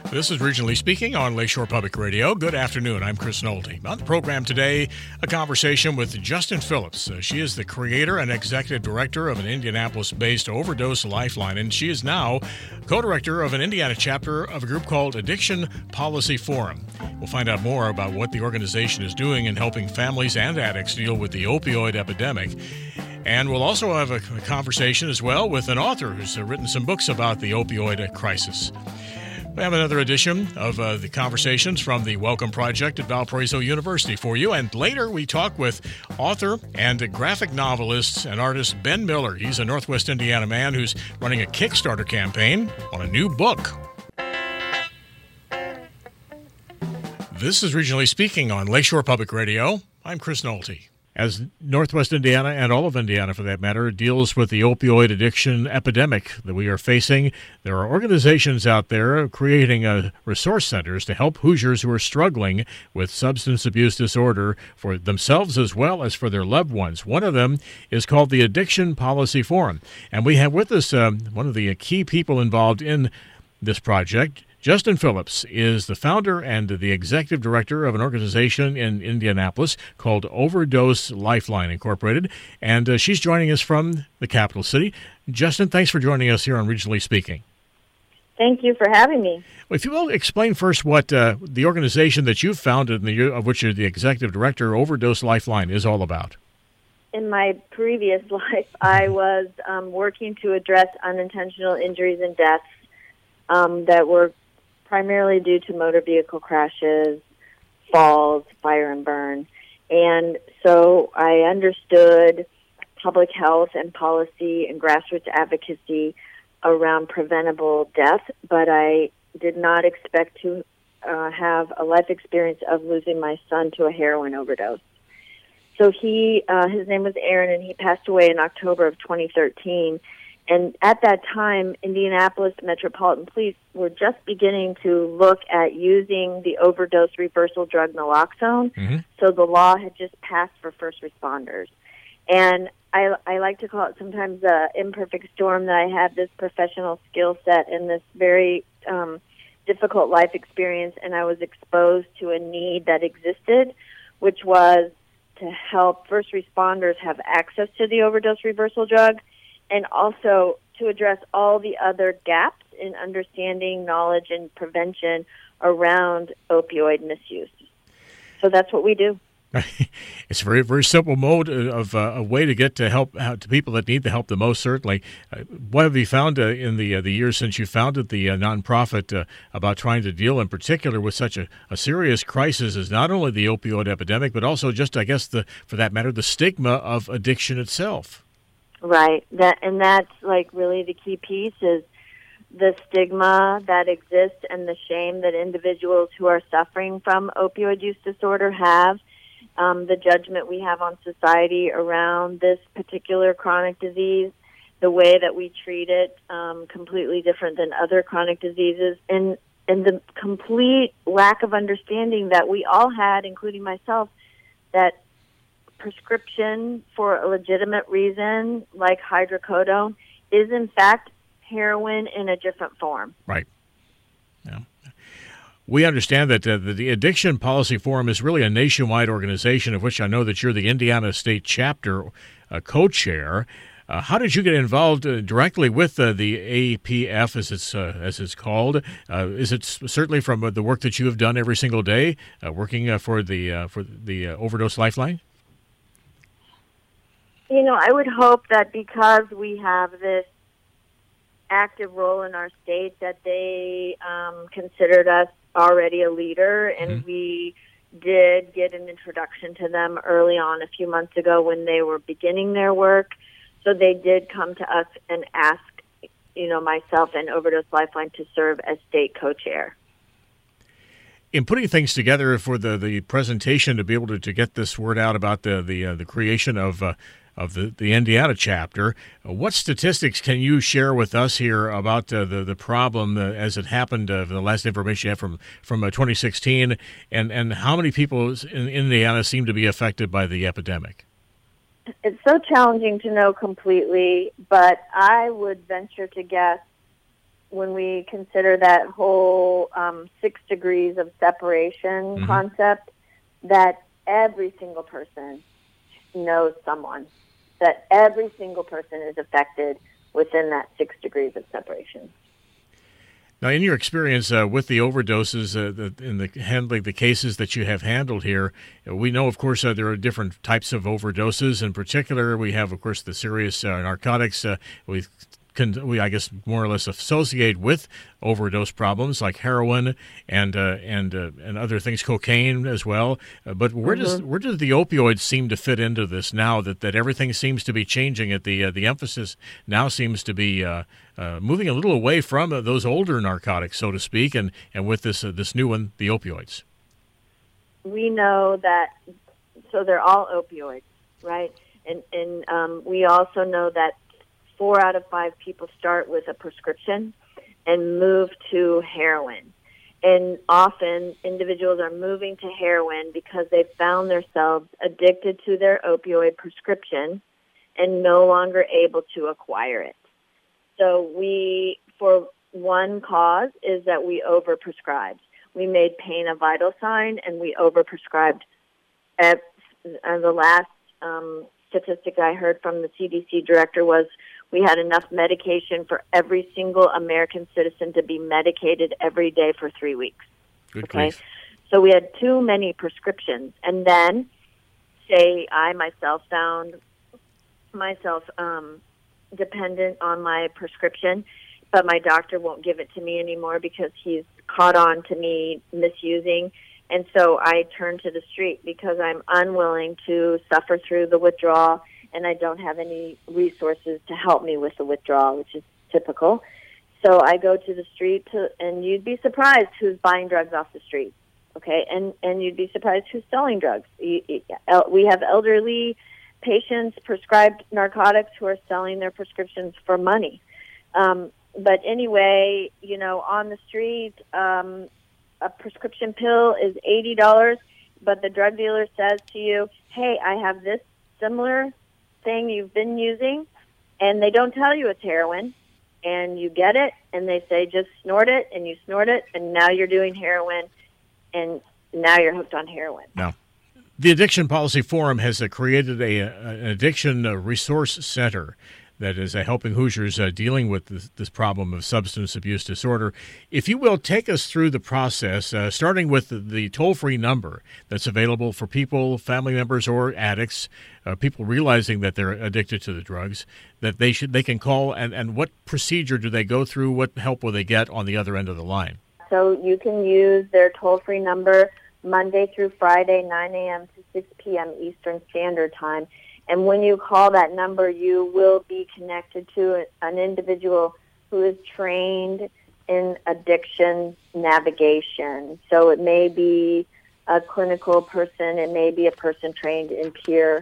This is Regionally Speaking on Lakeshore Public Radio. Good afternoon. I'm Chris Nolte. On the program today, a conversation with Justin Phillips. She is the creator and executive director of an Indianapolis-based overdose lifeline, and she is now co-director of an Indiana chapter of a group called Addiction Policy Forum. We'll find out more about what the organization is doing in helping families and addicts deal with the opioid epidemic. And we'll also have a conversation as well with an author who's written some books about the opioid crisis. We have another edition of the conversations from the Welcome Project at Valparaiso University for you. And later we talk with author and graphic novelist and artist Ben Miller. He's a Northwest Indiana man who's running a Kickstarter campaign on a new book. This is Regionally Speaking on Lakeshore Public Radio. I'm Chris Nolte. As Northwest Indiana, and all of Indiana for that matter, deals with the opioid addiction epidemic that we are facing, there are organizations out there creating resource centers to help Hoosiers who are struggling with substance abuse disorder for themselves as well as for their loved ones. One of them is called the Addiction Policy Forum. And we have with us one of the key people involved in this project. Justin Phillips is the founder and the executive director of an organization in Indianapolis called Overdose Lifeline Incorporated, and she's joining us from the capital city. Justin, thanks for joining us here on Regionally Speaking. Thank you for having me. Well, if you will, explain first what the organization that you've founded, of which you're the executive director, Overdose Lifeline, is all about. In my previous life, I was working to address unintentional injuries and deaths that were primarily due to motor vehicle crashes, falls, fire and burn. And so I understood public health and policy and grassroots advocacy around preventable death, but I did not expect to have a life experience of losing my son to a heroin overdose. So his name was Aaron, and he passed away in October of 2013. And at that time, Indianapolis Metropolitan Police were just beginning to look at using the overdose reversal drug naloxone. Mm-hmm. So the law had just passed for first responders. And I like to call it sometimes the imperfect storm, that I had this professional skill set and this very difficult life experience, and I was exposed to a need that existed, which was to help first responders have access to the overdose reversal drug, and also to address all the other gaps in understanding, knowledge, and prevention around opioid misuse. So that's what we do. It's a very, very simple mode of a way to get to help out to people that need the help the most, certainly. What have you found in the years since you founded the nonprofit about trying to deal in particular with such a serious crisis as not only the opioid epidemic, but also just, I guess, for that matter, the stigma of addiction itself? Right. That's like really the key piece is the stigma that exists and the shame that individuals who are suffering from opioid use disorder have, the judgment we have on society around this particular chronic disease, the way that we treat it, completely different than other chronic diseases, and the complete lack of understanding that we all had, including myself, that prescription for a legitimate reason, like hydrocodone, is in fact heroin in a different form. Right. Yeah. We understand that the Addiction Policy Forum is really a nationwide organization, of which I know that you're the Indiana State Chapter co-chair. How did you get involved directly with the APF, as it's called? Is it certainly from the work that you have done every single day, working for the Overdose Lifeline? You know, I would hope that because we have this active role in our state that they considered us already a leader, and we did get an introduction to them early on a few months ago when they were beginning their work. So they did come to us and ask, myself and Overdose Lifeline to serve as state co-chair. In putting things together for the presentation to be able to get this word out about the creation of the Indiana chapter, what statistics can you share with us here about the problem as it happened, the last information you have from 2016, and how many people in Indiana seem to be affected by the epidemic? It's so challenging to know completely, but I would venture to guess when we consider that whole 6 degrees of separation concept, that every single person knows someone, that every single person is affected within that 6 degrees of separation. Now, in your experience with the overdoses, in the handling the cases that you have handled here, we know, of course, there are different types of overdoses. In particular, we have, of course, the serious narcotics. We, I guess, more or less associate with overdose problems like heroin and other things, cocaine as well. But where does the opioids seem to fit into this now that everything seems to be changing? The emphasis now seems to be moving a little away from those older narcotics, so to speak, and with this new one, the opioids. We know that, so they're all opioids, right? And we also know that 4 out of 5 people start with a prescription and move to heroin. And often individuals are moving to heroin because they've found themselves addicted to their opioid prescription and no longer able to acquire it. So for one cause, is that we overprescribed. We made pain a vital sign, and we overprescribed. The last statistic I heard from the CDC director was we had enough medication for every single American citizen to be medicated every day for 3 weeks. Good grief. So we had too many prescriptions. And then, say I myself found myself dependent on my prescription, but my doctor won't give it to me anymore because he's caught on to me misusing. And so I turn to the street because I'm unwilling to suffer through the withdrawal, and I don't have any resources to help me with the withdrawal, which is typical. So I go to the street, and you'd be surprised who's buying drugs off the street, okay? And you'd be surprised who's selling drugs. We have elderly patients prescribed narcotics who are selling their prescriptions for money. But anyway, on the street, a prescription pill is $80, but the drug dealer says to you, hey, I have this similar thing you've been using, and they don't tell you it's heroin, and you get it, and they say just snort it, and you snort it, and now you're doing heroin, and now you're hooked on heroin. Now, the Addiction Policy Forum has created an addiction resource center that is helping Hoosiers dealing with this problem of substance abuse disorder. If you will, take us through the process, starting with the toll-free number that's available for people, family members, or addicts, people realizing that they're addicted to the drugs, that they can call, and what procedure do they go through? What help will they get on the other end of the line? So you can use their toll-free number Monday through Friday, 9 a.m. to 6 p.m. Eastern Standard Time. And when you call that number, you will be connected to an individual who is trained in addiction navigation. So it may be a clinical person, it may be a person trained in peer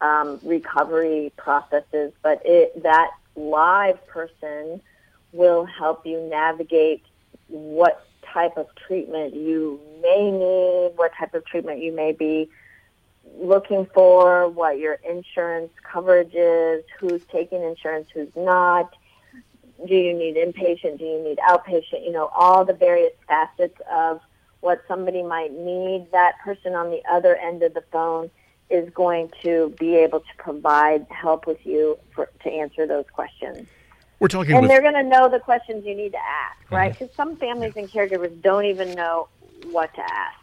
recovery processes, but that live person will help you navigate what type of treatment you may need, what type of treatment you may be looking for, what your insurance coverage is, who's taking insurance, who's not, do you need inpatient, do you need outpatient, all the various facets of what somebody might need. That person on the other end of the phone is going to be able to provide help with you to answer those questions. And they're going to know the questions you need to ask, right? Because some families and caregivers don't even know what to ask.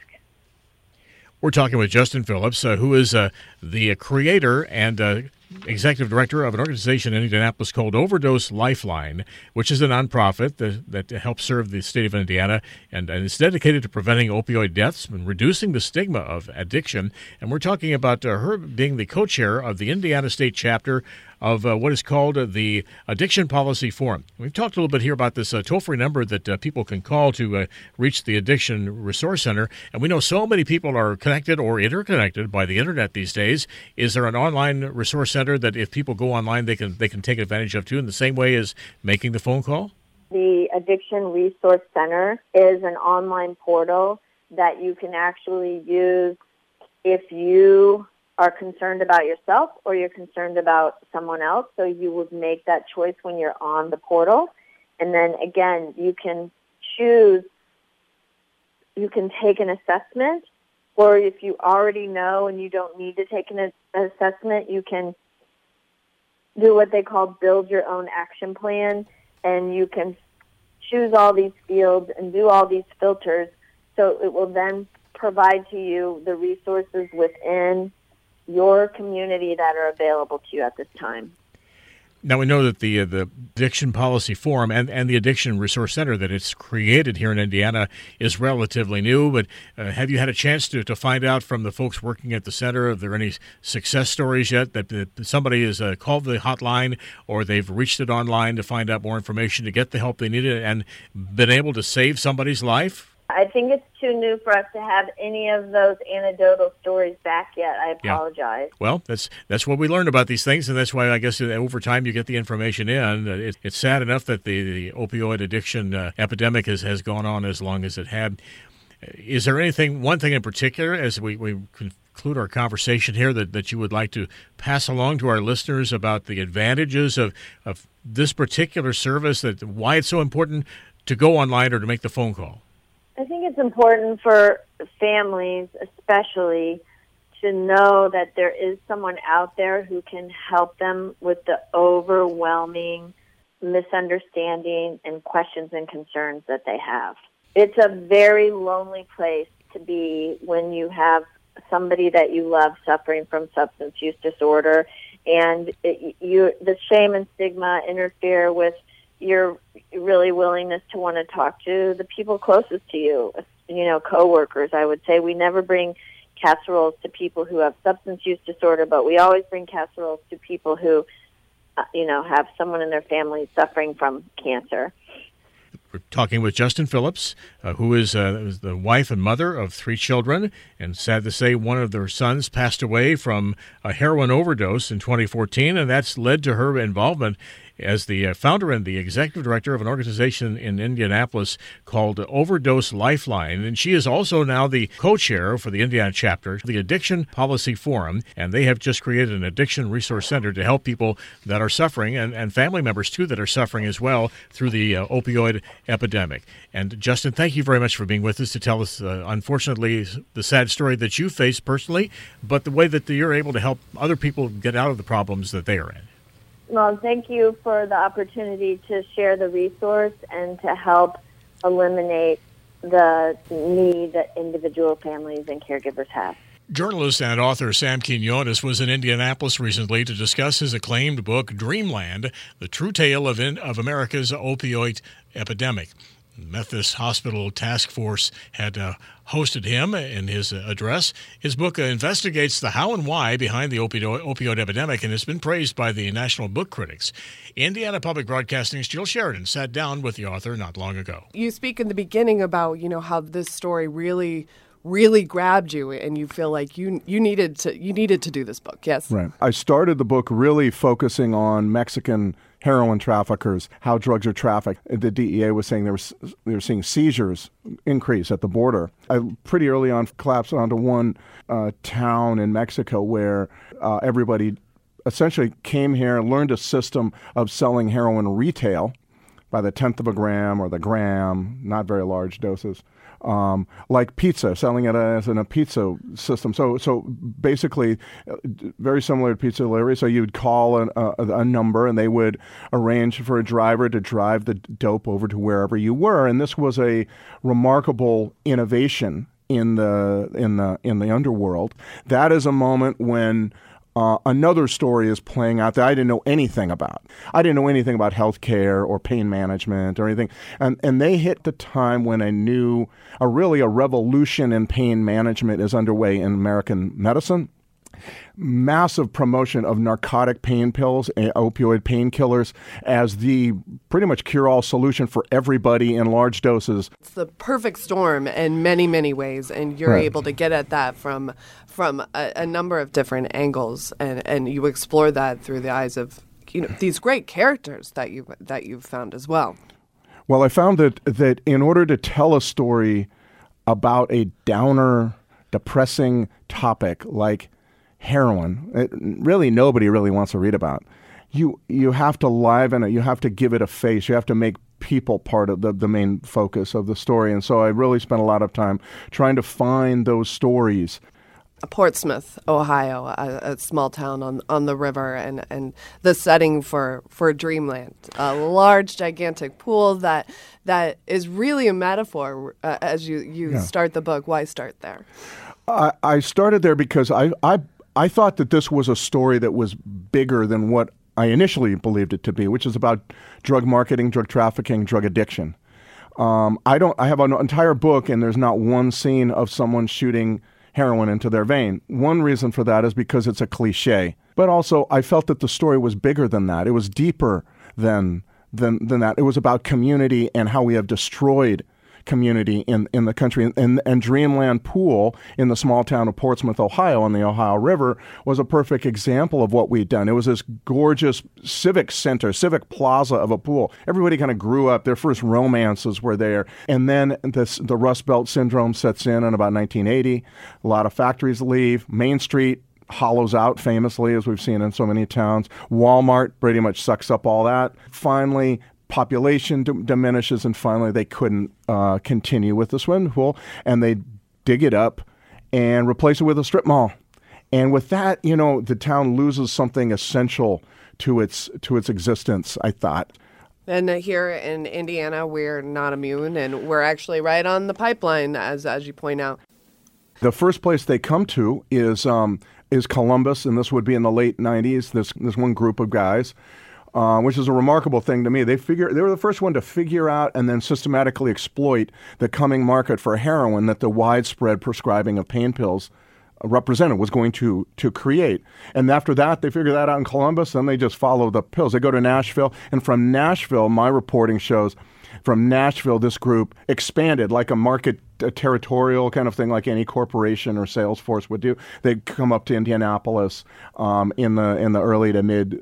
We're talking with Justin Phillips, who is the creator and executive director of an organization in Indianapolis called Overdose Lifeline, which is a nonprofit that helps serve the state of Indiana and is dedicated to preventing opioid deaths and reducing the stigma of addiction. And we're talking about her being the co-chair of the Indiana State chapter of what is called the Addiction Policy Forum. We've talked a little bit here about this toll-free number that people can call to reach the Addiction Resource Center. And we know so many people are connected or interconnected by the internet these days. Is there an online resource center that if people go online they can take advantage of too in the same way as making the phone call? The Addiction Resource Center is an online portal that you can actually use if you are concerned about yourself or you're concerned about someone else. So you would make that choice when you're on the portal. And then again, you can choose, you can take an assessment, or if you already know and you don't need to take an assessment, you can do what they call build your own action plan, and you can choose all these fields and do all these filters, so it will then provide to you the resources within your community that are available to you at this time. Now, we know that the Addiction Policy Forum and the Addiction Resource Center that it's created here in Indiana is relatively new, but have you had a chance to find out from the folks working at the center, are there any success stories yet that somebody has called the hotline or they've reached it online to find out more information to get the help they needed and been able to save somebody's life? I think it's too new for us to have any of those anecdotal stories back yet. I apologize. Yeah. Well, that's what we learn about these things, and that's why I guess over time you get the information in. It's sad enough that the opioid addiction epidemic has gone on as long as it had. Is there one thing in particular, as we conclude our conversation here, that you would like to pass along to our listeners about the advantages of this particular service, that why it's so important to go online or to make the phone call? I think it's important for families especially to know that there is someone out there who can help them with the overwhelming misunderstanding and questions and concerns that they have. It's a very lonely place to be when you have somebody that you love suffering from substance use disorder, and the shame and stigma interfere with your really willingness to want to talk to the people closest to you, coworkers. I would say we never bring casseroles to people who have substance use disorder, but we always bring casseroles to people who, have someone in their family suffering from cancer. We're talking with Justin Phillips, who is the wife and mother of 3 children, and sad to say one of their sons passed away from a heroin overdose in 2014, and that's led to her involvement as the founder and the executive director of an organization in Indianapolis called Overdose Lifeline. And she is also now the co-chair for the Indiana chapter, the Addiction Policy Forum, and they have just created an addiction resource center to help people that are suffering, and family members, too, that are suffering as well through the opioid epidemic. And Justin, thank you very much for being with us to tell us, unfortunately, the sad story that you faced personally, but the way that you're able to help other people get out of the problems that they are in. Well, thank you for the opportunity to share the resource and to help eliminate the need that individual families and caregivers have. Journalist and author Sam Quinones was in Indianapolis recently to discuss his acclaimed book, Dreamland, The True Tale of America's Opioid Epidemic. Methodist Hospital Task Force had hosted him in his address. His book investigates the how and why behind the opioid epidemic and has been praised by the National Book Critics. Indiana Public Broadcasting's Jill Sheridan sat down with the author not long ago. You speak in the beginning about, how this story really grabbed you and you feel like you needed to do this book. Yes. Right. I started the book really focusing on Mexican heroin traffickers, how drugs are trafficked. The DEA was saying they were seeing seizures increase at the border. I pretty early on collapsed onto one town in Mexico where everybody essentially came here, learned a system of selling heroin retail by the 1/10 of a gram or the gram, not very large doses. Like pizza, selling it as in a pizza system. So basically, very similar to pizza delivery. So you'd call a number, and they would arrange for a driver to drive the dope over to wherever you were. And this was a remarkable innovation in the underworld. That is a moment when another story is playing out that I didn't know anything about. I didn't know anything about healthcare or pain management or anything. And they hit the time when a revolution in pain management is underway in American medicine. Massive promotion of narcotic pain pills, opioid painkillers, as the pretty much cure-all solution for everybody in large doses. It's the perfect storm in many, many ways, and you're able to get at that from a number of different angles, and you explore that through the eyes of these great characters that you've found as well. Well, I found that in order to tell a story about a downer, depressing topic like heroin, nobody really wants to read about. You have to liven it. You have to give it a face. You have to make people part of the main focus of the story. And so I really spent a lot of time trying to find those stories. Portsmouth, Ohio, a small town on the river, and the setting for Dreamland, a large, gigantic pool that is really a metaphor as you start the book. Why start there? I started there because I thought that this was a story that was bigger than what I initially believed it to be, which is about drug marketing, drug trafficking, drug addiction. I have an entire book, and there's not one scene of someone shooting heroin into their vein. One reason for that is because it's a cliche. But also, I felt that the story was bigger than that. It was deeper than that. It was about community and how we have destroyed community in the country. And Dreamland Pool in the small town of Portsmouth, Ohio, on the Ohio River was a perfect example of what we'd done. It was this gorgeous civic center, civic plaza of a pool. Everybody kind of grew up. Their first romances were there. And then the Rust Belt syndrome sets in about 1980. A lot of factories leave. Main Street hollows out famously, as we've seen in so many towns. Walmart pretty much sucks up all that. Finally, population diminishes, and finally they couldn't continue with the swimming pool, and they dig it up and replace it with a strip mall. And with that, the town loses something essential to its existence, I thought. And here in Indiana, we're not immune, and we're actually right on the pipeline, as you point out. The first place they come to is Columbus, and this would be in the late 90s, this one group of guys. Which is a remarkable thing to me. They were the first one to figure out and then systematically exploit the coming market for heroin that the widespread prescribing of pain pills represented was going to create. And after that, they figured that out in Columbus, and they just follow the pills. They go to Nashville, and from Nashville, my reporting shows, from Nashville, this group expanded like a territorial kind of thing, like any corporation or sales force would do. They'd come up to Indianapolis in the early to mid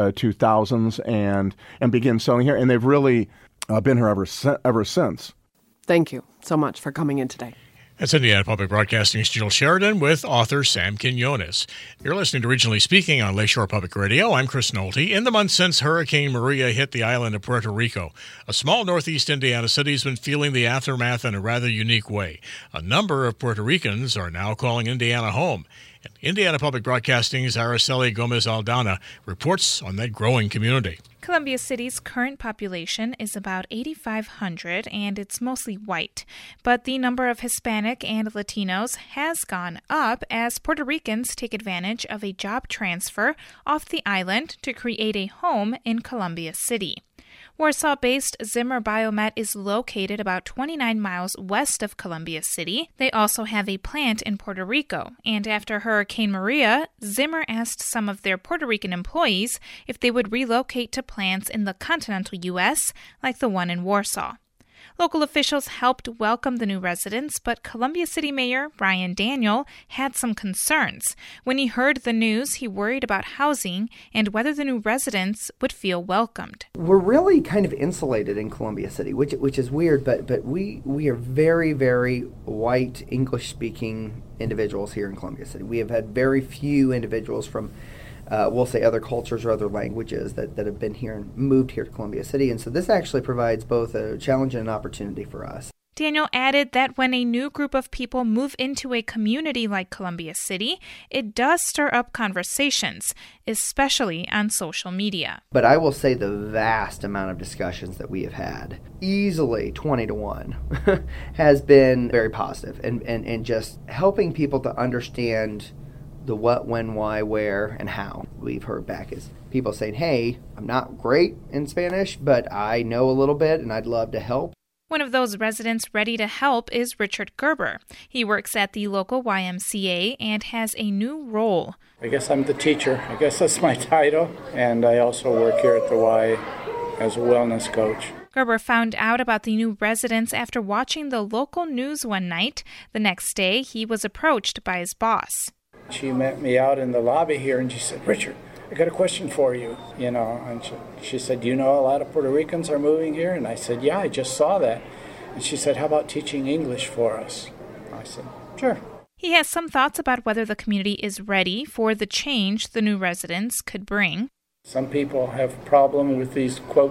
2000s and begin selling here, and they've really been here ever since. Thank you so much for coming in today. That's Indiana Public Broadcasting's Jill Sheridan with author Sam Quinones. You're listening to Regionally Speaking on Lakeshore Public Radio. I'm Chris Nolte. In the months since Hurricane Maria hit the island of Puerto Rico, a small northeast Indiana city has been feeling the aftermath in a rather unique way. A number of Puerto Ricans are now calling Indiana home. And Indiana Public Broadcasting's Araceli Gomez-Aldana reports on that growing community. Columbia City's current population is about 8,500, and it's mostly white. But the number of Hispanic and Latinos has gone up as Puerto Ricans take advantage of a job transfer off the island to create a home in Columbia City. Warsaw-based Zimmer Biomet is located about 29 miles west of Columbia City. They also have a plant in Puerto Rico, and after Hurricane Maria, Zimmer asked some of their Puerto Rican employees if they would relocate to plants in the continental U.S., like the one in Warsaw. Local officials helped welcome the new residents, but Columbia City Mayor Brian Daniel had some concerns. When he heard the news, he worried about housing and whether the new residents would feel welcomed. We're really kind of insulated in Columbia City, which is weird, but we are very, very white, English-speaking individuals here in Columbia City. We have had very few individuals from we'll say other cultures or other languages that have been here and moved here to Columbia City. And so this actually provides both a challenge and an opportunity for us. Daniel added that when a new group of people move into a community like Columbia City, it does stir up conversations, especially on social media. But I will say the vast amount of discussions that we have had, easily 20-1, has been very positive and just helping people to understand the what, when, why, where, and how. We've heard back is people saying, hey, I'm not great in Spanish, but I know a little bit and I'd love to help. One of those residents ready to help is Richard Gerber. He works at the local YMCA and has a new role. I guess I'm the teacher. I guess that's my title. And I also work here at the Y as a wellness coach. Gerber found out about the new residents after watching the local news one night. The next day, he was approached by his boss. She met me out in the lobby here and she said, Richard, I got a question for you, and she said, do you know a lot of Puerto Ricans are moving here? And I said, yeah, I just saw that. And she said, how about teaching English for us? I said, sure. He has some thoughts about whether the community is ready for the change the new residents could bring. Some people have a problem with these, quote,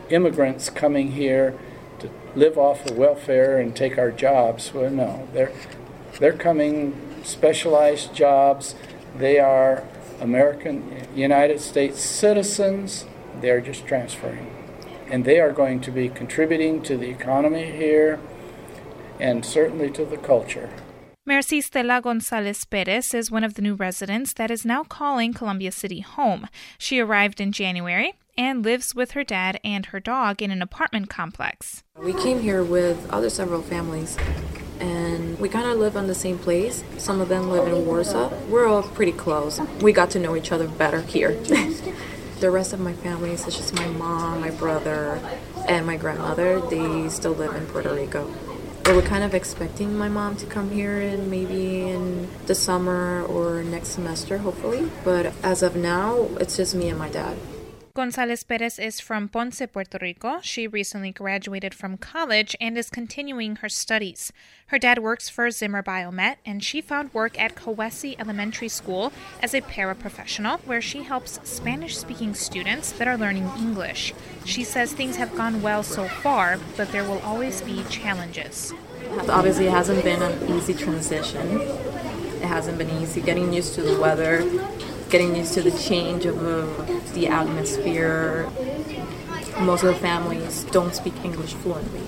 immigrants coming here to live off of welfare and take our jobs. Well, no, they're coming specialized jobs. They are American, United States citizens. They're just transferring. And they are going to be contributing to the economy here and certainly to the culture. Mercy Stella Gonzalez Perez is one of the new residents that is now calling Columbia City home. She arrived in January and lives with her dad and her dog in an apartment complex. We came here with several families, and we kind of live on the same place. Some of them live in Warsaw. We're all pretty close. We got to know each other better here. The rest of my family, such as my mom, my brother, and my grandmother, they still live in Puerto Rico. We were kind of expecting my mom to come here maybe in the summer or next semester, hopefully. But as of now, it's just me and my dad. Gonzalez Perez is from Ponce, Puerto Rico. She recently graduated from college and is continuing her studies. Her dad works for Zimmer Biomet, and she found work at Cowessie Elementary School as a paraprofessional, where she helps Spanish-speaking students that are learning English. She says things have gone well so far, but there will always be challenges. Obviously, it hasn't been an easy transition. It hasn't been easy getting used to the weather, getting used to the change of the atmosphere. Most of the families don't speak English fluently.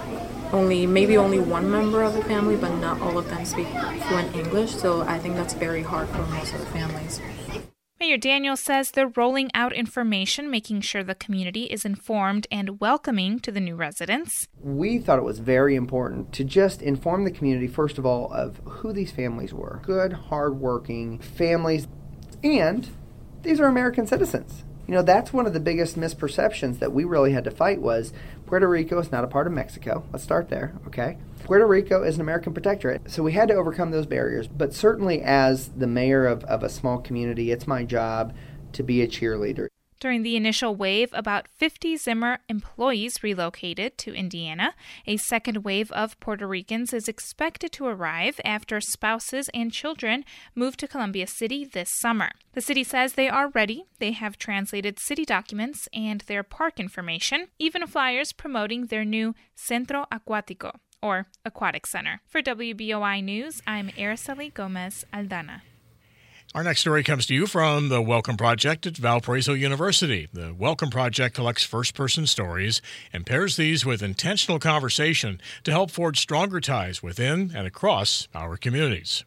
Maybe only one member of the family, but not all of them speak fluent English, so I think that's very hard for most of the families. Mayor Daniel says they're rolling out information, making sure the community is informed and welcoming to the new residents. We thought it was very important to just inform the community, first of all, of who these families were. Good, hardworking families, and these are American citizens. You know, that's one of the biggest misperceptions that we really had to fight was Puerto Rico is not a part of Mexico. Let's start there, okay? Puerto Rico is an American protectorate, so we had to overcome those barriers. But certainly as the mayor of a small community, it's my job to be a cheerleader. During the initial wave, about 50 Zimmer employees relocated to Indiana. A second wave of Puerto Ricans is expected to arrive after spouses and children move to Columbia City this summer. The city says they are ready. They have translated city documents and their park information, even flyers promoting their new Centro Acuático, or Aquatic Center. For WBOI News, I'm Araceli Gomez Aldana. Our next story comes to you from the Welcome Project at Valparaiso University. The Welcome Project collects first-person stories and pairs these with intentional conversation to help forge stronger ties within and across our communities.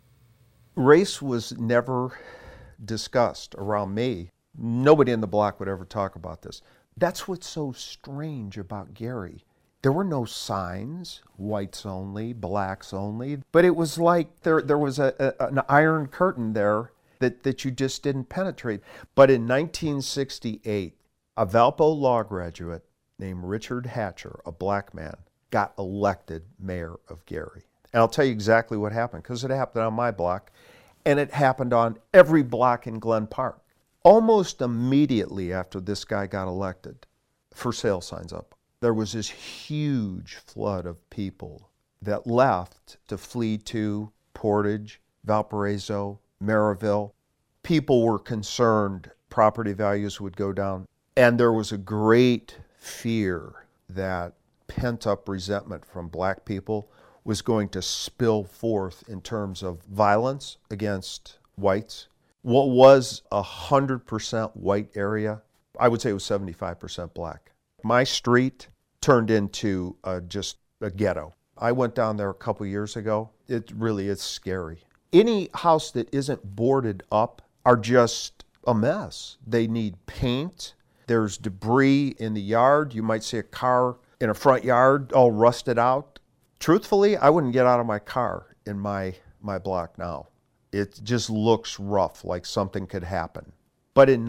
Race was never discussed around me. Nobody in the block would ever talk about this. That's what's so strange about Gary. There were no signs, whites only, blacks only, but it was like there was an iron curtain there that you just didn't penetrate. But in 1968, a Valpo law graduate named Richard Hatcher, a black man, got elected mayor of Gary. And I'll tell you exactly what happened, because it happened on my block, and it happened on every block in Glen Park. Almost immediately after this guy got elected, for sale signs up. There was this huge flood of people that left to flee to Portage, Valparaiso, Maryville. People were concerned property values would go down. And there was a great fear that pent-up resentment from black people was going to spill forth in terms of violence against whites. What was 100% white area, I would say it was 75% black. My street turned into just a ghetto. I went down there a couple years ago. It really is scary. Any house that isn't boarded up are just a mess. They need paint. There's debris in the yard. You might see a car in a front yard all rusted out. Truthfully, I wouldn't get out of my car in my block now. It just looks rough, like something could happen. But in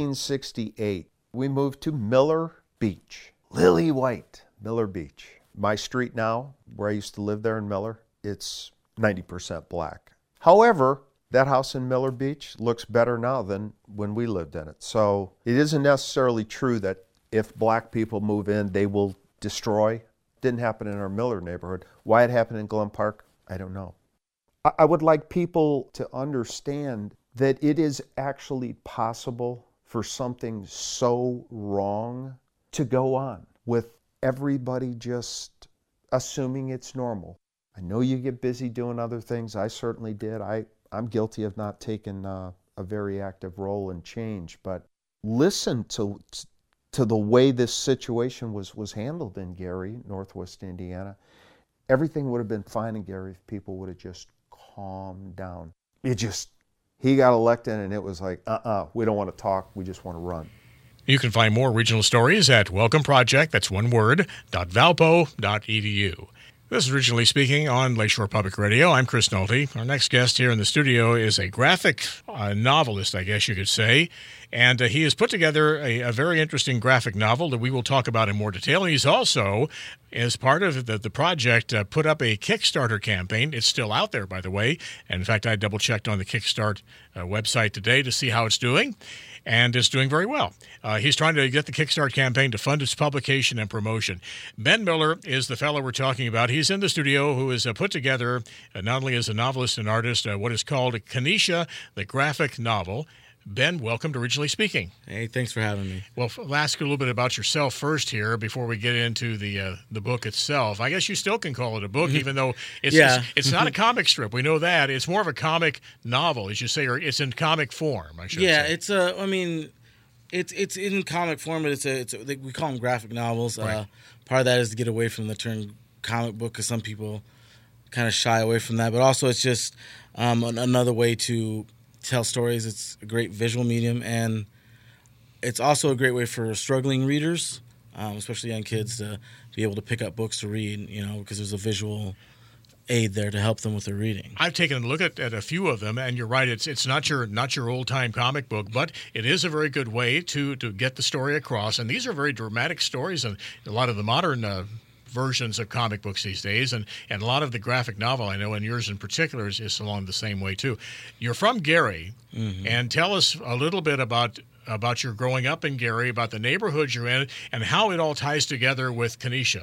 1968, we moved to Miller Beach. Lily White, Miller Beach. My street now, where I used to live there in Miller, it's 90% black. However, that house in Miller Beach looks better now than when we lived in it. So it isn't necessarily true that if black people move in, they will destroy. It didn't happen in our Miller neighborhood. Why it happened in Glen Park, I don't know. I would like people to understand that it is actually possible for something so wrong to go on with everybody just assuming it's normal. I know you get busy doing other things. I certainly did. I'm guilty of not taking a very active role in change, but listen to the way this situation was handled in Gary, Northwest Indiana. Everything would have been fine in Gary if people would have just calmed down. He got elected and it was like, we don't want to talk, we just want to run. You can find more regional stories at Welcome Project, that's one word, .valpo.edu. This is Originally Speaking on Lakeshore Public Radio. I'm Chris Nolte. Our next guest here in the studio is a graphic novelist, I guess you could say. And he has put together a very interesting graphic novel that we will talk about in more detail. And he's also, as part of the project, put up a Kickstarter campaign. It's still out there, by the way. And in fact, I double-checked on the Kickstart website today to see how it's doing. And it's doing very well. He's trying to get the Kickstart campaign to fund its publication and promotion. Ben Miller is the fellow we're talking about. He's in the studio who has put together, not only as a novelist and artist, what is called Kenesha, the graphic novel. Ben, welcome to Originally Speaking. Hey, thanks for having me. Well, I'll ask you a little bit about yourself first here before we get into the book itself. I guess you still can call it a book, even though it's not a comic strip. We know that. It's more of a comic novel, as you say, or it's in comic form, I should say. Yeah, it's in comic form, but we call them graphic novels. Right. Part of that is to get away from the term comic book because some people kind of shy away from that. But also it's just another way to tell stories. It's a great visual medium, and it's also a great way for struggling readers, especially young kids, to be able to pick up books to read, because there's a visual aid there to help them with their reading. I've taken a look at a few of them, and you're right, it's not your old-time comic book, but it is a very good way to get the story across, and these are very dramatic stories, and a lot of the modern versions of comic books these days, and a lot of the graphic novel, I know, and yours in particular, is along the same way, too. You're from Gary, and tell us a little bit about your growing up in Gary, about the neighborhood you're in, and how it all ties together with Kenesha.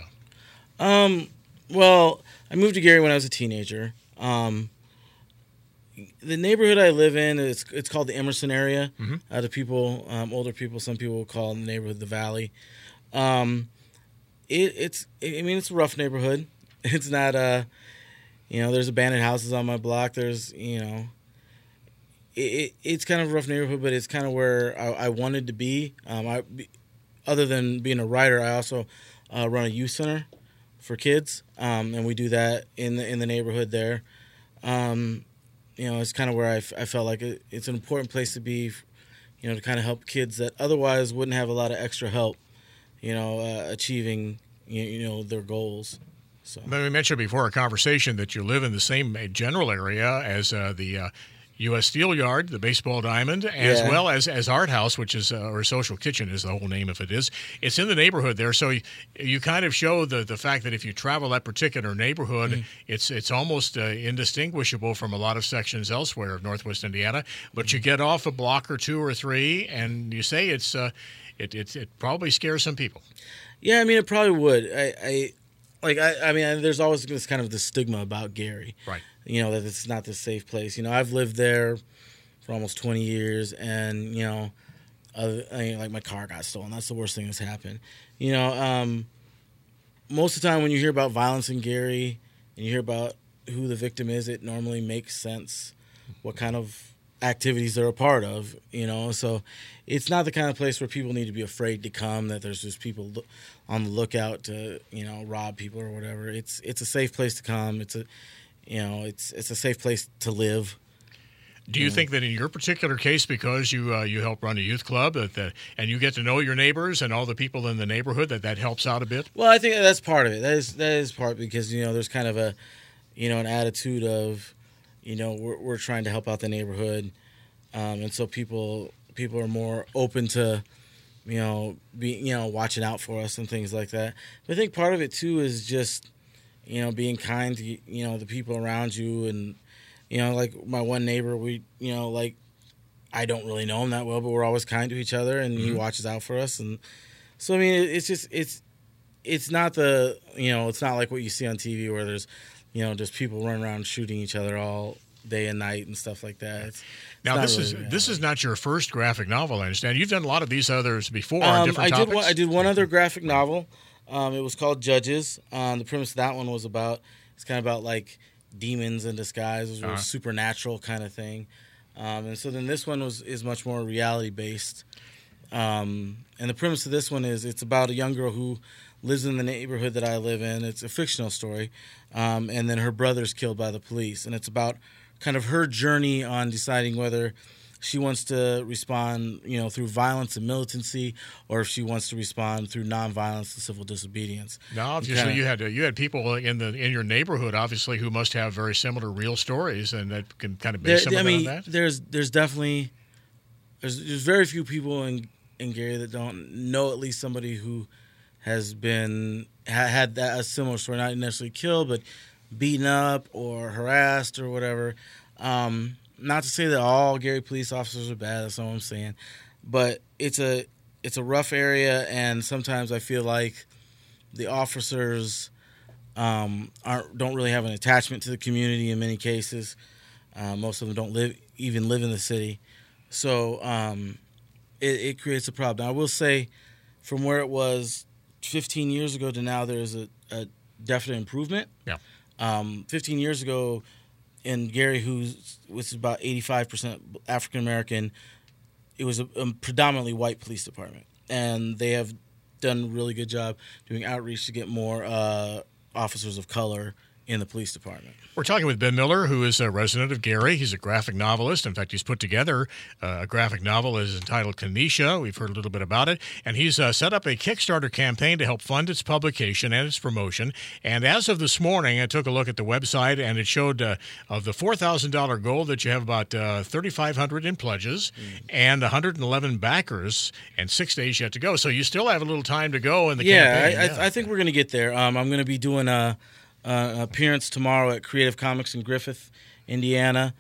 Well, I moved to Gary when I was a teenager. The neighborhood I live in, it's called the Emerson area. The people, older people, some people will call the neighborhood the Valley. It's a rough neighborhood. It's not, there's abandoned houses on my block. There's, it's kind of a rough neighborhood, but it's kind of where I wanted to be. Other than being a writer, I also run a youth center for kids, and we do that in the neighborhood there. It's kind of where I felt like it's an important place to be, to kind of help kids that otherwise wouldn't have a lot of extra help, achieving, their goals. So. But we mentioned before our conversation that you live in the same general area as the U.S. Steel Yard, the baseball diamond, as well as Art House, which is, or Social Kitchen is the whole name if it is. It's in the neighborhood there, so you kind of show the fact that if you travel that particular neighborhood, it's almost indistinguishable from a lot of sections elsewhere of Northwest Indiana, but you get off a block or two or three, and you say it probably scares some people. Yeah, it probably would. There's always this kind of the stigma about Gary. Right. That it's not this safe place. I've lived there for almost 20 years, and, my car got stolen. That's the worst thing that's happened. Most of the time when you hear about violence in Gary and you hear about who the victim is, it normally makes sense what kind of activities they're a part of, So it's not the kind of place where people need to be afraid to come, that there's just people on the lookout to, rob people or whatever. It's a safe place to come. It's a safe place to live. Do you think that in your particular case, because you help run a youth club, and you get to know your neighbors and all the people in the neighborhood, that helps out a bit? Well, I think that's part of it. That is part, because there's kind of a an attitude of we're trying to help out the neighborhood, and so people are more open to watching out for us and things like that. But I think part of it too is just being kind to, the people around you. And, like my one neighbor, I don't really know him that well, but we're always kind to each other, and he watches out for us. And so, it's just, it's not it's not like what you see on TV where there's, just people running around shooting each other all day and night and stuff like that. Now, this is not your first graphic novel, I understand. You've done a lot of these others before on different topics. I did one other graphic novel. It was called Judges. The premise of that one was it's kind of about like demons in disguise. It was a supernatural kind of thing. And so then this one is much more reality based. And the premise of this one is it's about a young girl who lives in the neighborhood that I live in. It's a fictional story. And then her brother's killed by the police. And it's about kind of her journey on deciding whether she wants to respond, through violence and militancy, or if she wants to respond through nonviolence and civil disobedience. Now, obviously, you had people in your neighborhood, obviously, who must have very similar real stories, and that can kind of base some of on that. There's definitely there's very few people in Gary that don't know at least somebody who has been had a similar story, not necessarily killed, but beaten up or harassed or whatever. Not to say that all Gary police officers are bad. That's not what I'm saying, but it's a rough area, and sometimes I feel like the officers don't really have an attachment to the community in many cases. Most of them don't live in the city, so it creates a problem. Now, I will say, from where it was 15 years ago to now, there's a definite improvement. Yeah. 15 years ago in Gary, which is about 85% African American, it was a predominantly white police department, and they have done a really good job doing outreach to get more officers of color in the police department. We're talking with Ben Miller, who is a resident of Gary. He's a graphic novelist. In fact, he's put together a graphic novel that is entitled Kenesha. We've heard a little bit about it. And he's set up a Kickstarter campaign to help fund its publication and its promotion. And as of this morning, I took a look at the website, and it showed of the $4,000 goal that you have about 3,500 in pledges and 111 backers, and 6 days yet to go. So you still have a little time to go in the campaign. I think we're going to get there. I'm going to be doing an appearance tomorrow at Creative Comics in Griffith, Indiana,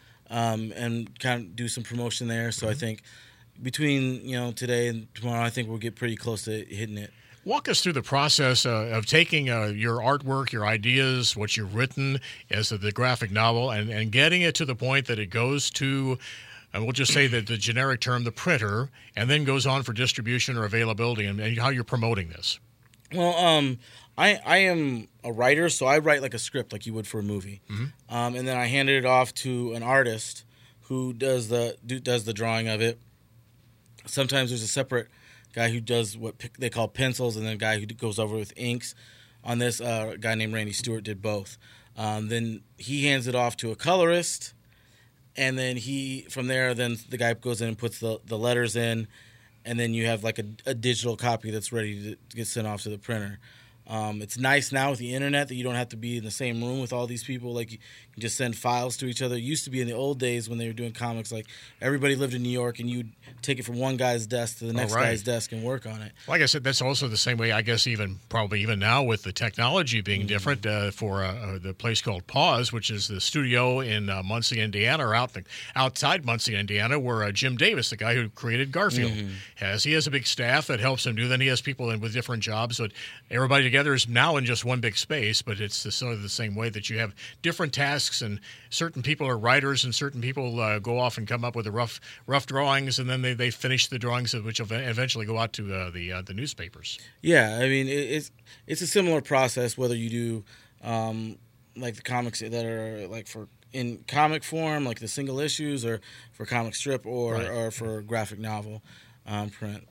and kind of do some promotion there. So I think between today and tomorrow, I think we'll get pretty close to hitting it. Walk us through the process of taking your artwork, your ideas, what you've written as the graphic novel, and getting it to the point that it goes to, and we'll just say that the generic term, the printer, and then goes on for distribution or availability, and how you're promoting this. Well, I am a writer, so I write like a script like you would for a movie. Mm-hmm. And then I handed it off to an artist who does the drawing of it. Sometimes there's a separate guy who does what they call pencils, and then a guy who goes over with inks. On this, a guy named Randy Stewart did both. Then he hands it off to a colorist, and then from there, the guy goes in and puts the letters in, and then you have like a digital copy that's ready to get sent off to the printer. It's nice now with the internet that you don't have to be in the same room with all these people. Like, you can just send files to each other. It used to be in the old days when they were doing comics, like everybody lived in New York and you'd take it from one guy's desk to the next guy's desk and work on it. Like I said, that's also the same way, I guess, probably even now with the technology being different for the place called Pause, which is the studio in Muncie, Indiana, or outside Muncie, Indiana, where Jim Davis, the guy who created Garfield, has. He has a big staff that helps him do that. He has people in with different jobs, but everybody together is now in just one big space, but it's sort of the same way that you have different tasks, and certain people are writers and certain people go off and come up with the rough drawings, and then they finish the drawings, which eventually go out to the newspapers. Yeah, I mean, it's a similar process whether you do like the comics that are like in comic form, like the single issues, or for comic strip, or for graphic novel print.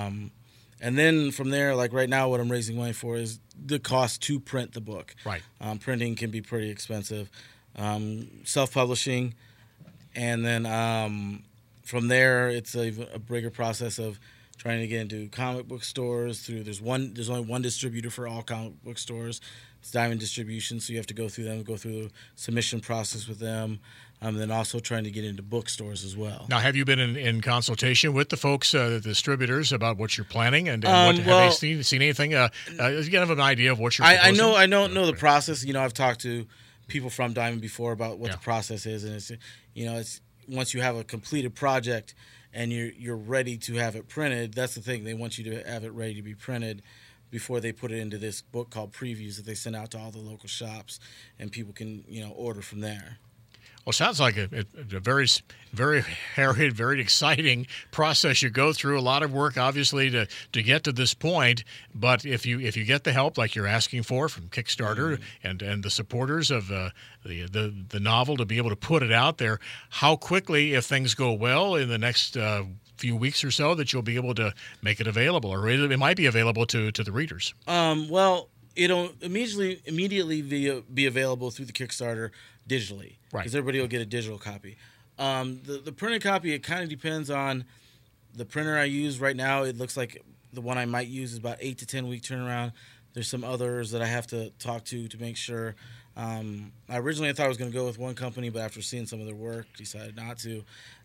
And then from there, like right now, what I'm raising money for is the cost to print the book. Right. Printing can be pretty expensive. Self-publishing, and then from there, it's a bigger process of trying to get into comic book stores. There's only one distributor for all comic book stores. It's Diamond Distribution, so you have to go through the submission process with them. And then also trying to get into bookstores as well. Now, have you been in consultation with the folks, the distributors, about what you're planning, and have they seen anything? You have an idea of what you're proposing? I know the process. I've talked to people from Diamond before about what the process is, and it's once you have a completed project and you're ready to have it printed. That's the thing; they want you to have it ready to be printed before they put it into this book called Previews that they send out to all the local shops, and people can order from there. Well, sounds like a very, very harrowing, very exciting process you go through. A lot of work, obviously, to get to this point. But if you get the help like you're asking for from Kickstarter and the supporters of the novel to be able to put it out there, how quickly, if things go well in the next few weeks or so, that you'll be able to make it available, or it might be available to the readers? Well, it'll immediately be available through the Kickstarter digitally, right? Because everybody will get a digital copy. The printed copy, it kind of depends on the printer I use right now. It looks like the one I might use is about 8 to 10 week turnaround. There's some others that I have to talk to make sure. Originally I thought I was going to go with one company, but after seeing some of their work, decided not to.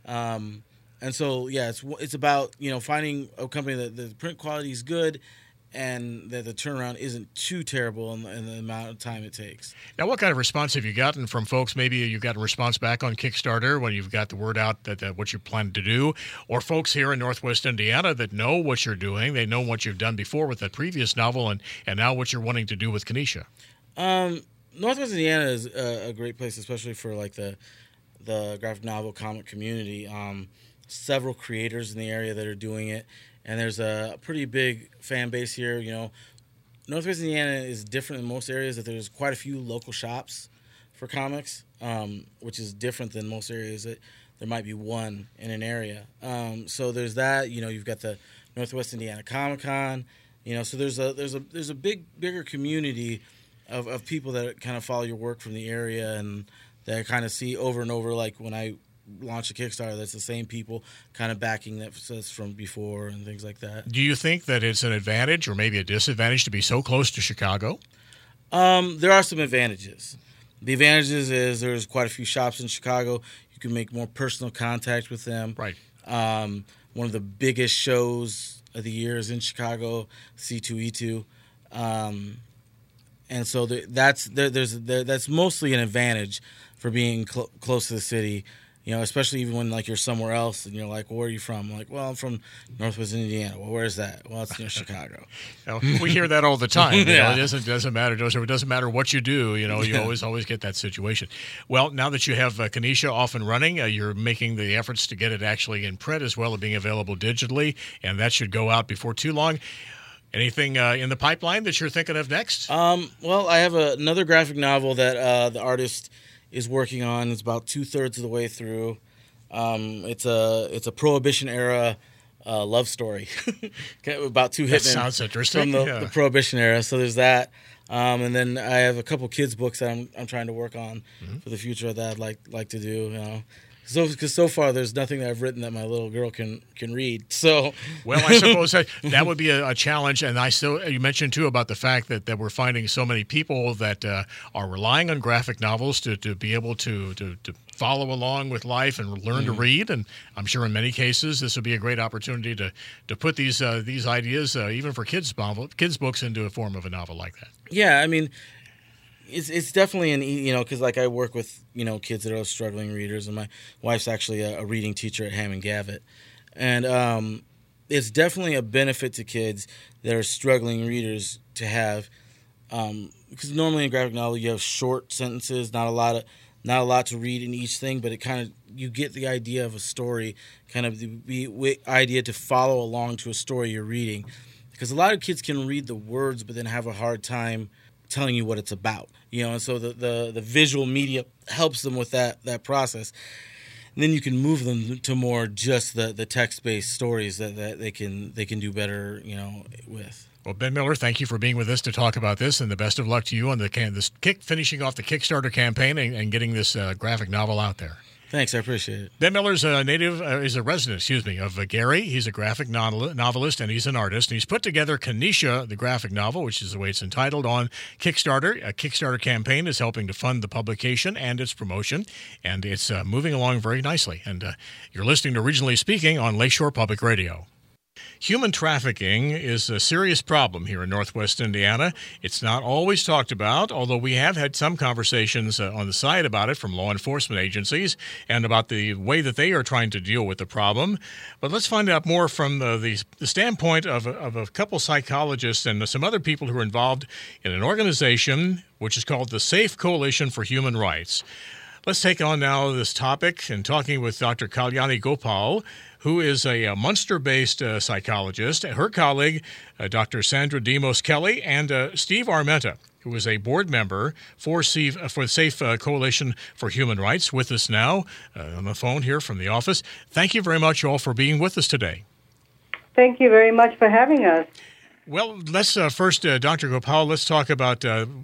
And so, yeah, it's about finding a company that the print quality is good, and that the turnaround isn't too terrible in the amount of time it takes. Now, what kind of response have you gotten from folks? Maybe you've got a response back on Kickstarter when you've got the word out that what you plan to do, or folks here in Northwest Indiana that know what you're doing. They know what you've done before with that previous novel, and now what you're wanting to do with Kenesha. Northwest Indiana is a great place, especially for like the graphic novel comic community. Several creators in the area that are doing it. And there's a pretty big fan base here. Northwest Indiana is different in most areas, that there's quite a few local shops for comics, which is different than most areas that there might be one in an area. So there's that. You've got the Northwest Indiana Comic Con. So there's a bigger community of people that kind of follow your work from the area, and that I kind of see over and over. Like when I launch a Kickstarter, that's the same people kind of backing that says from before and things like that. Do you think that it's an advantage or maybe a disadvantage to be so close to Chicago? There are some advantages. The advantages is there's quite a few shops in Chicago. You can make more personal contact with them. Right. One of the biggest shows of the year is in Chicago, C2E2. And so that's mostly an advantage for being close to the city. Especially even when like you're somewhere else and you're like, well, where are you from? I'm like, well, I'm from Northwest Indiana. Well, where's that? Well, it's near Chicago. We hear that all the time. Yeah. It doesn't matter. It doesn't matter what you do. You always get that situation. Well, now that you have Kenesha off and running, you're making the efforts to get it actually in print as well as being available digitally, and that should go out before too long. Anything in the pipeline that you're thinking of next? Well, I have another graphic novel that the artist is working on. It's about 2/3 of the way through. It's a Prohibition era love story about two hitmen. That sounds interesting. From the Prohibition era. So there's that, and then I have a couple kids books that I'm trying to work on for the future that I'd like to do. Because so far there's nothing that I've written that my little girl can read. So, well, I suppose that would be a challenge. And you mentioned too about the fact that we're finding so many people that are relying on graphic novels to be able to follow along with life and learn to read. And I'm sure in many cases this would be a great opportunity to put these ideas even for kids books into a form of a novel like that. Yeah, I mean, it's definitely because like I work with kids that are struggling readers, and my wife's actually a reading teacher at Hammond Gavitt, and it's definitely a benefit to kids that are struggling readers to have, because normally in graphic novel you have short sentences, not a lot to read in each thing, but it kind of you get the idea of a story, kind of the idea to follow along to a story you're reading, because a lot of kids can read the words but then have a hard time telling you what it's about, and so the visual media helps them with that process. And then you can move them to more just the text-based stories that they can do better, with. Well, Ben Miller, thank you for being with us to talk about this, and the best of luck to you on finishing off the Kickstarter campaign and getting this graphic novel out there. Thanks, I appreciate it. Ben Miller's is a resident, of Gary. He's a graphic novelist, and he's an artist. And he's put together Kenesha, the graphic novel, which is the way it's entitled, on Kickstarter. A Kickstarter campaign is helping to fund the publication and its promotion, and it's moving along very nicely. And you're listening to Regionally Speaking on Lakeshore Public Radio. Human trafficking is a serious problem here in Northwest Indiana. It's not always talked about, although we have had some conversations on the side about it from law enforcement agencies and about the way that they are trying to deal with the problem. But let's find out more from the standpoint of a couple psychologists and some other people who are involved in an organization which is called the Safe Coalition for Human Rights. Let's take on now this topic and talking with Dr. Kalyani Gopal, who is a Munster-based psychologist. Her colleague, Dr. Sandra Demos Kelly, and Steve Armenta, who is a board member for the Safe Coalition for Human Rights, with us now on the phone here from the office. Thank you very much all for being with us today. Thank you very much for having us. Well, let's first, Dr. Gopal, let's talk about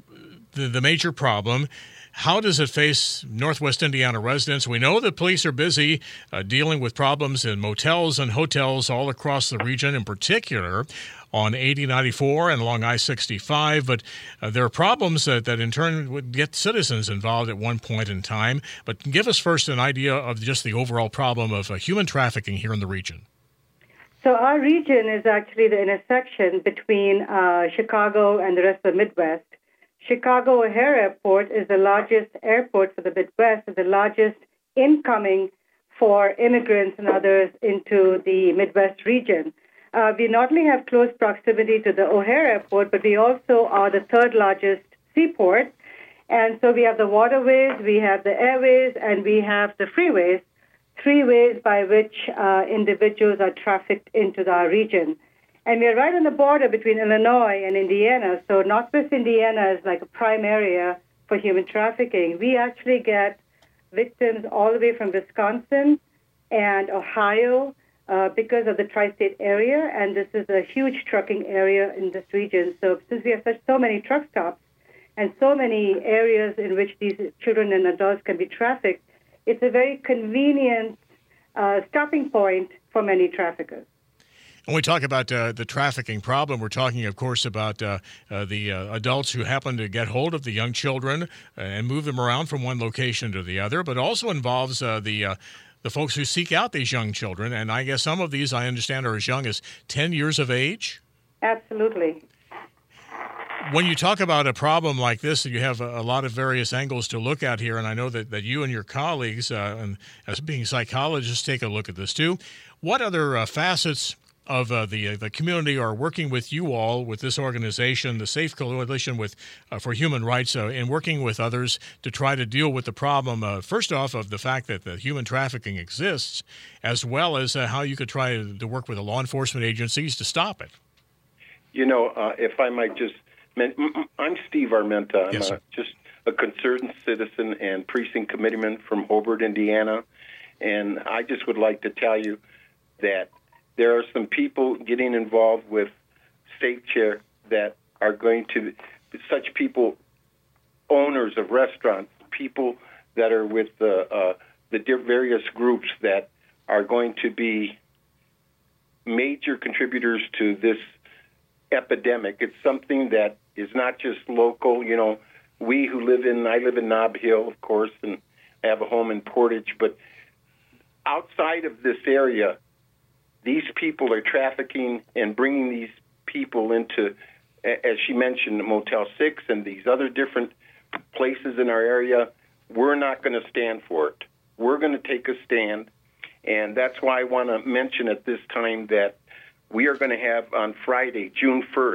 the major problem. How does it face Northwest Indiana residents? We know that police are busy dealing with problems in motels and hotels all across the region, in particular on 8094 and along I-65, but there are problems that in turn would get citizens involved at one point in time. But give us first an idea of just the overall problem of human trafficking here in the region. So our region is actually the intersection between Chicago and the rest of the Midwest. Chicago O'Hare Airport is the largest airport for the Midwest, and the largest incoming for immigrants and others into the Midwest region. We not only have close proximity to the O'Hare Airport, but we also are the third largest seaport. And so we have the waterways, we have the airways, and we have the freeways, three ways by which individuals are trafficked into our region. And we're right on the border between Illinois and Indiana, so Northwest Indiana is like a prime area for human trafficking. We actually get victims all the way from Wisconsin and Ohio because of the tri-state area, and this is a huge trucking area in this region. So since we have so many truck stops and so many areas in which these children and adults can be trafficked, it's a very convenient stopping point for many traffickers. When we talk about the trafficking problem, we're talking, of course, about the adults who happen to get hold of the young children and move them around from one location to the other, but also involves the folks who seek out these young children. And I guess some of these, I understand, are as young as 10 years of age? Absolutely. When you talk about a problem like this, you have a lot of various angles to look at here, and I know that you and your colleagues, and as being psychologists, take a look at this too. What other facets of the community are working with you all, with this organization, the Safe Coalition for Human Rights, in working with others to try to deal with the problem, first off, of the fact that the human trafficking exists, as well as how you could try to work with the law enforcement agencies to stop it? You know, if I might just mention, I'm Steve Armenta. I'm Yes, just a concerned citizen and precinct committeeman from Hobart, Indiana. And I just would like to tell you that there are some people getting involved with State Chair that are going to, such people, owners of restaurants, people that are with the various groups that are going to be major contributors to this epidemic. It's something that is not just local. You know, I live in Nob Hill, of course, and I have a home in Portage, but outside of this area, these people are trafficking and bringing these people into, as she mentioned, Motel 6 and these other different places in our area. We're not going to stand for it. We're going to take a stand, and that's why I want to mention at this time that we are going to have on Friday, June 1st,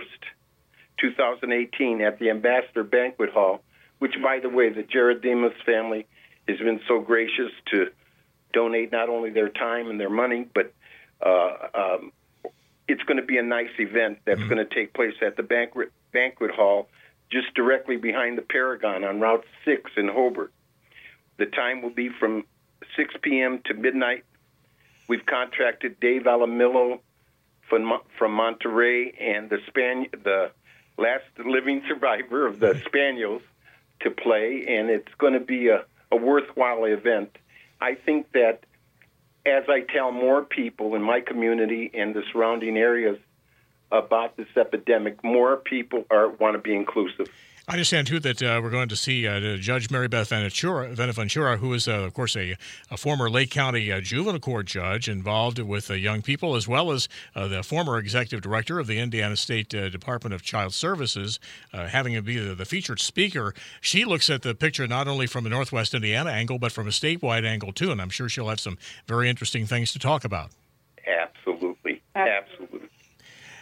2018, at the Ambassador Banquet Hall, which, by the way, the Jared Demos family has been so gracious to donate not only their time and their money, but it's going to be a nice event that's going to take place at the banquet hall just directly behind the Paragon on Route 6 in Hobart. The time will be from 6 p.m. to midnight. We've contracted Dave Alamillo from Monterey and the last living survivor of the Spaniels to play, and it's going to be a worthwhile event. I think that as I tell more people in my community and the surrounding areas about this epidemic, more people want to be inclusive. I understand, too, that we're going to see Judge Mary Beth Venaventura, who is, of course, a former Lake County juvenile court judge involved with young people, as well as the former executive director of the Indiana State Department of Child Services, having to be the featured speaker. She looks at the picture not only from a Northwest Indiana angle, but from a statewide angle, too, and I'm sure she'll have some very interesting things to talk about. Absolutely. Absolutely.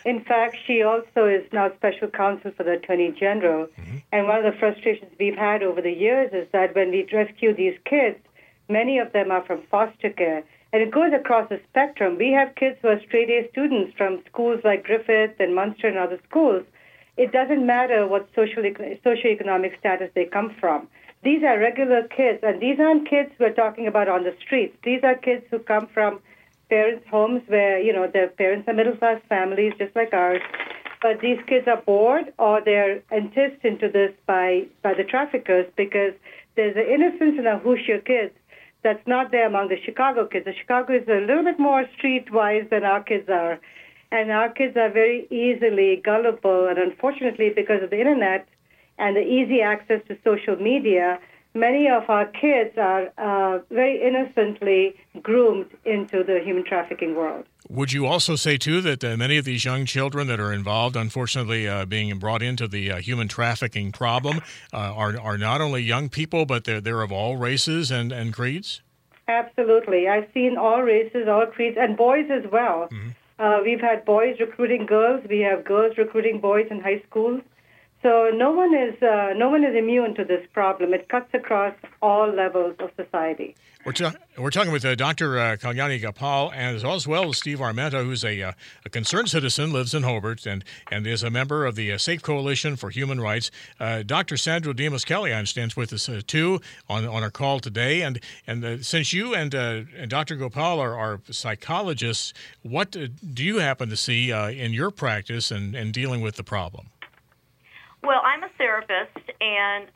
In fact, she also is now special counsel for the Attorney General. Mm-hmm. And one of the frustrations we've had over the years is that when we rescue these kids, many of them are from foster care. And it goes across the spectrum. We have kids who are straight-A students from schools like Griffith and Munster and other schools. It doesn't matter what socioeconomic status they come from. These are regular kids, and these aren't kids we're talking about on the streets. These are kids who come from parents' homes where, their parents are middle-class families, just like ours. But these kids are bored or they're enticed into this by the traffickers because there's an innocence in our Hoosier kids that's not there among the Chicago kids. The Chicago is a little bit more streetwise than our kids are. And our kids are very easily gullible. And unfortunately, because of the Internet and the easy access to social media, many of our kids are very innocently groomed into the human trafficking world. Would you also say, too, that many of these young children that are involved, unfortunately, being brought into the human trafficking problem are not only young people, but they're of all races and creeds? Absolutely. I've seen all races, all creeds, and boys as well. Mm-hmm. We've had boys recruiting girls. We have girls recruiting boys in high schools. So no one is immune to this problem. It cuts across all levels of society. We're talking with Dr. Kalyani Gopal and as well as Steve Armenta, who's a concerned citizen, lives in Hobart, and is a member of the Safe Coalition for Human Rights. Dr. Sandra Demos-Kelly, I understand, is with us too on our call today. And since you and Dr. Gopal are psychologists, what do you happen to see in your practice and dealing with the problem? Well, I'm a therapist, and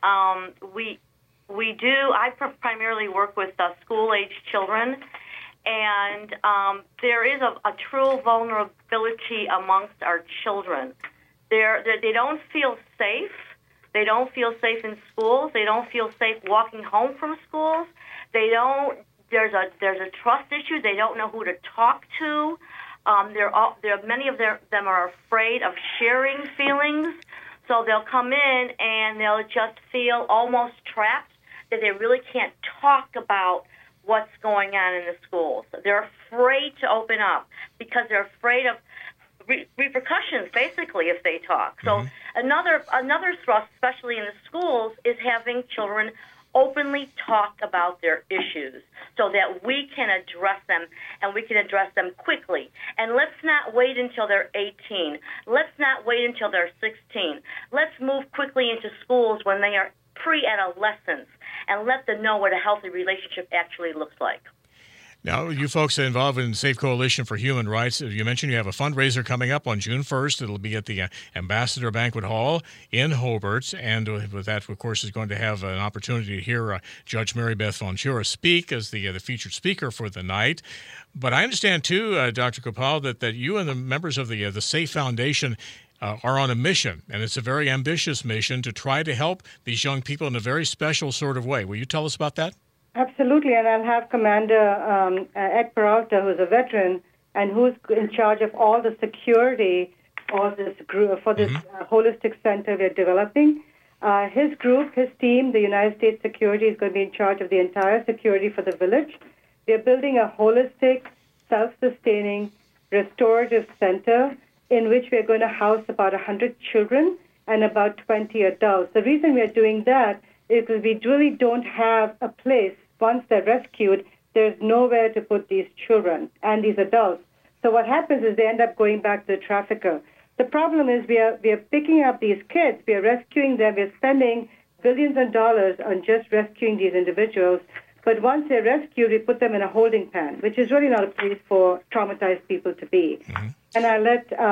I primarily work with school-age children, and there is a true vulnerability amongst our children. They don't feel safe. They don't feel safe in schools. They don't feel safe walking home from schools. There's a trust issue. They don't know who to talk to. Many of them are afraid of sharing feelings. So they'll come in and they'll just feel almost trapped, that they really can't talk about what's going on in the schools. They're afraid to open up because they're afraid of repercussions, basically, if they talk. So another thrust, especially in the schools, is having children openly talk about their issues so that we can address them, and we can address them quickly. And let's not wait until they're 18. Let's not wait until they're 16. Let's move quickly into schools when they are pre-adolescents and let them know what a healthy relationship actually looks like. Now, you folks are involved in Safe Coalition for Human Rights. You mentioned you have a fundraiser coming up on June 1st. It'll be at the Ambassador Banquet Hall in Hobart. And with that, of course, is going to have an opportunity to hear Judge Mary Beth Ventura speak as the featured speaker for the night. But I understand, too, Dr. Gopal, that you and the members of the Safe Foundation are on a mission, and it's a very ambitious mission to try to help these young people in a very special sort of way. Will you tell us about that? Absolutely, and I'll have Commander Ed Peralta, who's a veteran and who's in charge of all the security for this group, for this holistic center we're developing. His group, his team, the United States Security, is going to be in charge of the entire security for the village. We're building a holistic, self-sustaining, restorative center in which we're going to house about 100 children and about 20 adults. The reason we're doing that is because we really don't have a place. Once they're rescued, there's nowhere to put these children and these adults. So what happens is they end up going back to the trafficker. The problem is we are picking up these kids, we are rescuing them, we're spending billions of dollars on just rescuing these individuals. But once they're rescued, we put them in a holding pen, which is really not a place for traumatized people to be. And I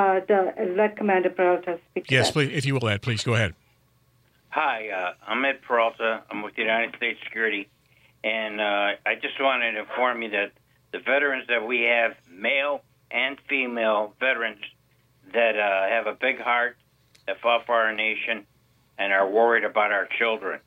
let Commander Peralta speak. Yes, please, if you will, Ed, please go ahead. Hi, I'm Ed Peralta. I'm with the United States Security, and I just wanted to inform you that the veterans that we have, male and female veterans that have a big heart, that fought for our nation, and are worried about our children.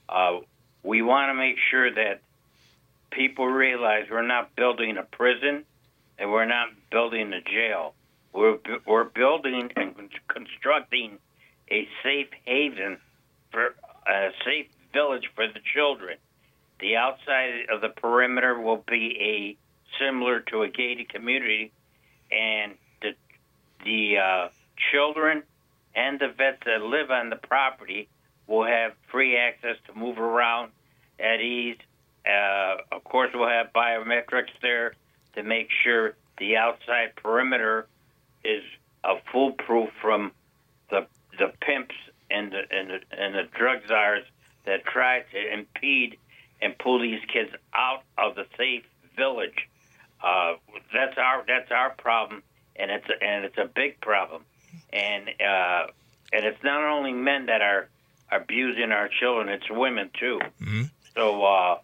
We want to make sure that people realize we're not building a prison and we're not building a jail. We're building and constructing a safe haven, for a safe village for the children. The outside of the perimeter will be similar to a gated community, and the children and the vets that live on the property will have free access to move around at ease. Of course, we'll have biometrics there to make sure the outside perimeter is foolproof from the pimps and the drug czars that try to impede and pull these kids out of the safe village. That's our problem, and it's a big problem, and it's not only men that are abusing our children; it's women too. Mm-hmm. So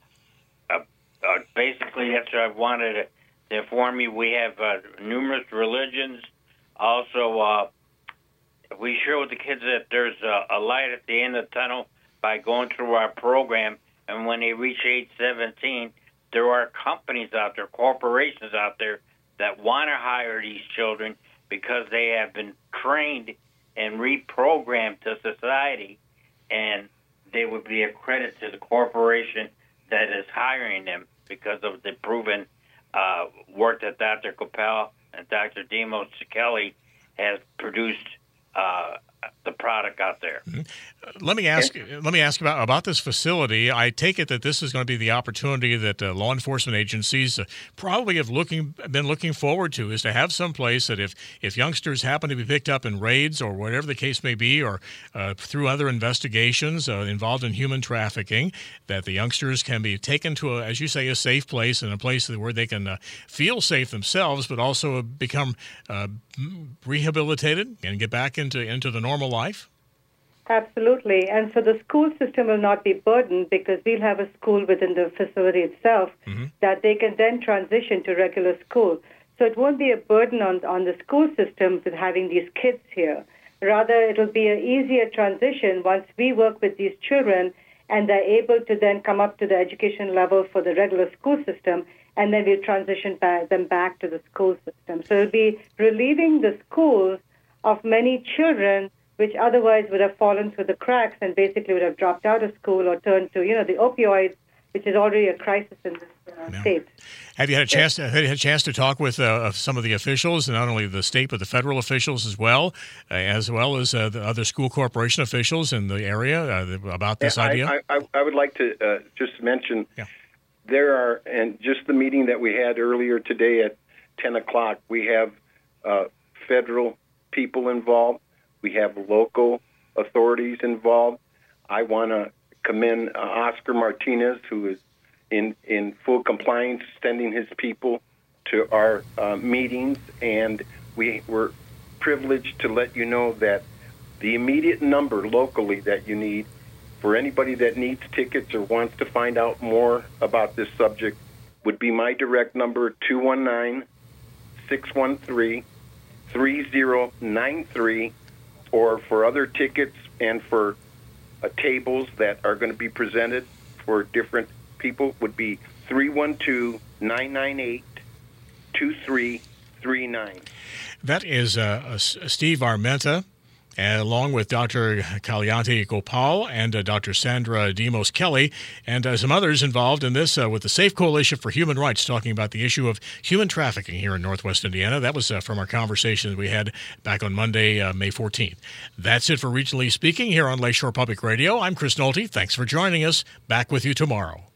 basically, that's what I wanted to inform you. We have numerous religions. Also, we share with the kids that there's a light at the end of the tunnel by going through our program, and when they reach age 17, there are companies out there, corporations out there that want to hire these children because they have been trained and reprogrammed to society, and they would be a credit to the corporation that is hiring them because of the proven work that Dr. Coppell and Dr. Demos Kelly has produced the product out there. Mm-hmm. Let me ask about this facility. I take it that this is going to be the opportunity that law enforcement agencies probably have been looking forward to, is to have some place that if youngsters happen to be picked up in raids or whatever the case may be, or through other investigations involved in human trafficking, that the youngsters can be taken to, as you say, a safe place, and a place where they can feel safe themselves, but also become rehabilitated and get back into the normal life? Absolutely. And so the school system will not be burdened because we'll have a school within the facility itself that they can then transition to regular school. So it won't be a burden on the school system with having these kids here. Rather, it'll be an easier transition once we work with these children and they're able to then come up to the education level for the regular school system, and then we'll transition them back to the school system. So it'll be relieving the schools of many children which otherwise would have fallen through the cracks and basically would have dropped out of school or turned to, the opioids, which is already a crisis in this state. Have you had a chance to talk with some of the officials, not only the state but the federal officials as well as the other school corporation officials in the area about this idea? I would like to just mention there are, and just the meeting that we had earlier today at 10 o'clock, we have federal people involved. We have local authorities involved. I want to commend Oscar Martinez, who is in full compliance, sending his people to our meetings, and we were privileged to let you know that the immediate number locally that you need for anybody that needs tickets or wants to find out more about this subject would be my direct number, 219-613-3093, or for other tickets and for tables that are going to be presented for different people would be 312-998-2339. That is Steve Armenta, along with Dr. Kalyanti Gopal and Dr. Sandra Demos Kelly, and some others involved in this with the Safe Coalition for Human Rights, talking about the issue of human trafficking here in Northwest Indiana. That was from our conversation that we had back on Monday, May 14th. That's it for Regionally Speaking here on Lakeshore Public Radio. I'm Chris Nolte. Thanks for joining us. Back with you tomorrow.